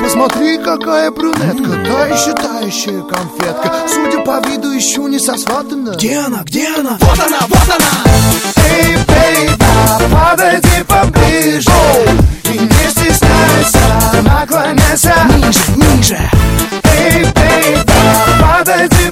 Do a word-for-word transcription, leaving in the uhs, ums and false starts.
смотри, какая брюнетка, та еще тающая конфетка. Судя по виду, еще не сосватана. Где она, где она? Вот она, вот она! Эй, бейба, подойди поближе. И не стесняйся, наклоняйся ниже, ниже. Эй, бейба, подойди